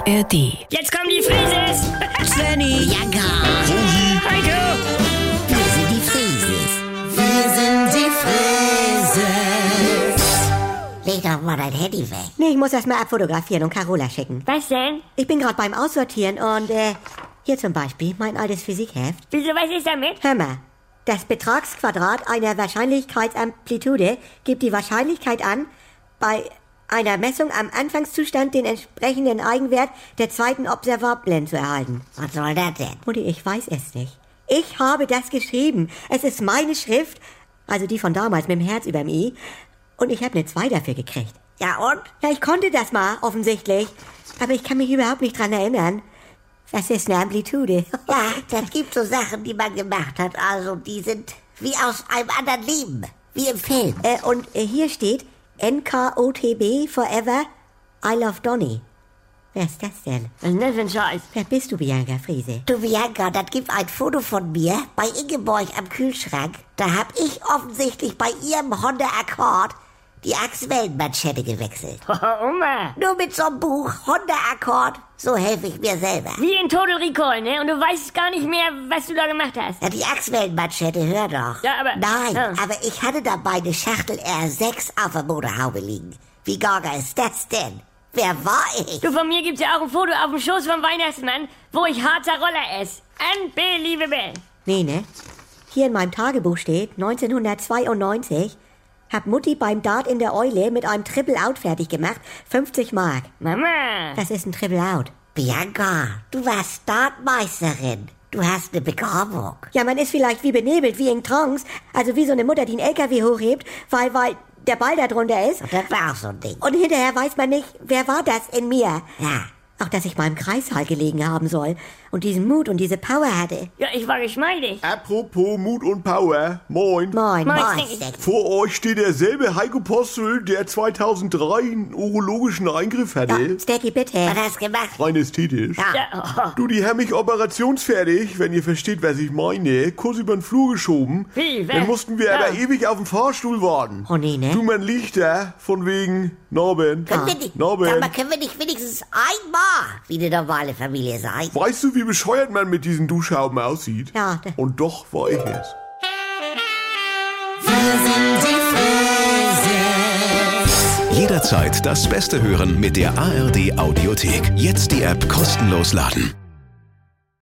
ARD. Jetzt kommen die Frises! Svenny, Jagger, Heiko! wir sind die Frieses. Wir sind die Frieses. Leg doch mal dein Handy weg. Nee, ich muss das mal abfotografieren und Carola schicken. Was denn? Ich bin gerade beim Aussortieren und, hier zum Beispiel mein altes Physikheft. Wieso, was ist damit? Hör mal, das Betragsquadrat einer Wahrscheinlichkeitsamplitude gibt die Wahrscheinlichkeit an, bei einer Messung am Anfangszustand den entsprechenden Eigenwert der zweiten Observablen zu erhalten. Was soll das denn? Mutti, ich weiß es nicht. Ich habe das geschrieben. Es ist meine Schrift, also die von damals mit dem Herz überm I. Und ich habe eine 2 dafür gekriegt. Ja und? Ja, ich konnte das mal, offensichtlich. Aber ich kann mich überhaupt nicht dran erinnern. Was ist eine Amplitude? Ja, das gibt so Sachen, die man gemacht hat. Also die sind wie aus einem anderen Leben. Wie im Film. Und hier steht NKOTB Forever, I Love Donny. Wer ist das denn? Was ist denn das für ein Scheiß? Wer bist du, Bianca Friese? Du Bianca, das gibt ein Foto von mir bei Ingeborg am Kühlschrank. Da hab ich offensichtlich bei ihrem Honda Accord die Achswellenmanschette gewechselt. Oma! Nur mit so einem Buch, Honda Accord, so helfe ich mir selber. Wie in Total Recall, ne? Und du weißt gar nicht mehr, was du da gemacht hast. Ja, die Achswellenmanschette, hör doch. Ja, aber... Nein, Ja. aber ich hatte dabei eine Schachtel R6 auf der Motorhaube liegen. Wie gaga ist das denn? Wer war ich? Du, von mir gibt's ja auch ein Foto auf dem Schoß vom Weihnachtsmann, wo ich harzer Roller esse. Unbelievable. Nee, ne? Hier in meinem Tagebuch steht, 1992 hab Mutti beim Dart in der Eule mit einem Triple-Out fertig gemacht, 50 Mark. Mama! Das ist ein Triple-Out. Bianca, du warst Startmeisterin. Du hast eine Begabung. Ja, man ist vielleicht wie benebelt, wie in Trance, also wie so eine Mutter, die einen LKW hochhebt, weil der Ball da drunter ist. Das war auch so ein Ding. Und hinterher weiß man nicht, wer war das in mir. Ja. Auch, dass ich mal im Kreissaal gelegen haben soll und diesen Mut und diese Power hatte. Ja, ich war geschmeidig. Apropos Mut und Power, moin. Moin. Moin. Vor euch steht derselbe Heiko Postel, der 2003 einen urologischen Eingriff Ja, hatte. Stacky, bitte. Was hast du gemacht? Rein ästhetisch. Ja. Ja, Du, die haben mich operationsfertig, wenn ihr versteht, was ich meine, kurz über den Flur geschoben. Wie, Dann mussten wir ja. aber ewig auf dem Fahrstuhl warten. Oh nee, ne? Du, man liegt da, von wegen Norben. Können wir nicht, Norben. sag mal, können wir nicht wenigstens einmal wie eine normale Familie sein? Weißt du, wie bescheuert man mit diesen Duschhauben aussieht? Ja, Und doch war ich es. Jederzeit das Beste hören mit der ARD Audiothek. Jetzt die App kostenlos laden.